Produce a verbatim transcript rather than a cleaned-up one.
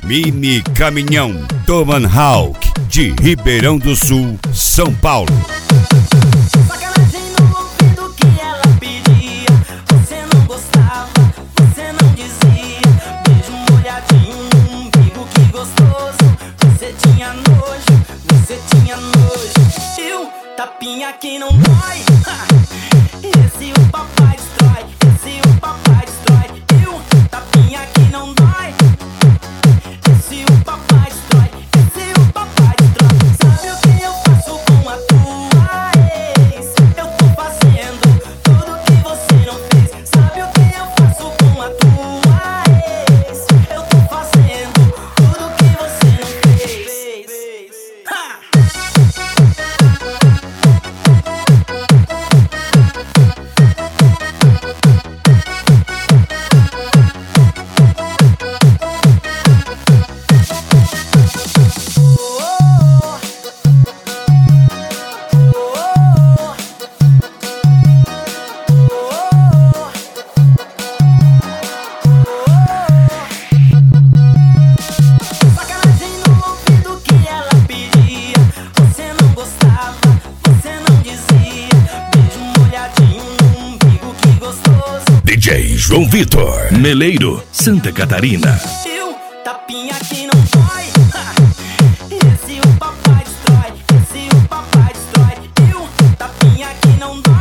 Mini Caminhão Tomahawk de Ribeirão do Sul, São Paulo. Sacanagem no ouvido que ela pedia. Você não gostava, você não dizia. Beijo molhadinho no umbigo, que gostoso. Você tinha nojo, você tinha nojo. E o tapinha que não dói. Esse o papai destrói, esse o papai destrói. E o tapinha que não dói. Esse o papai destrói, esse o papai destrói. Sabe o que eu faço com a tua ex? Eu tô fazendo tudo que você não fez. Sabe o que eu faço com a tua ex? Eu tô fazendo tudo que você não fez. Ha! Sacanagem no ouvido que ela pedia. Você não gostava, você não dizia. Beijo molhadinho no umbigo, que gostoso. D J João Vitor, Meleiro, Santa Catarina. E o tapinha que não dói. Esse o papai destrói, esse o papai destrói. E o tapinha que não dói.